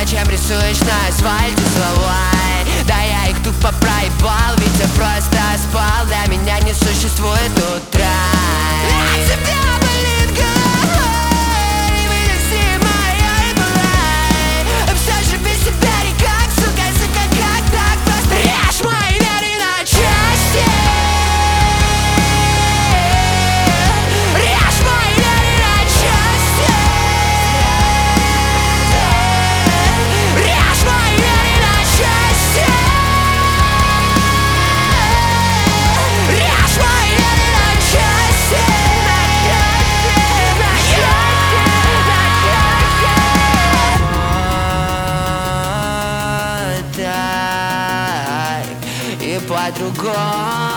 Зачем рисуешь на асфальте слова? Да я их тупо проебал, ведь я просто спал. Для меня не существует утра. От тебя болит голова, и вынеси моей былай. Все же без тебя никак, сука, как так? Просто режь мои веры на части. Режь мои веры на части. Режь мои веры на части. Режь мои веры на части. Так и по-другому.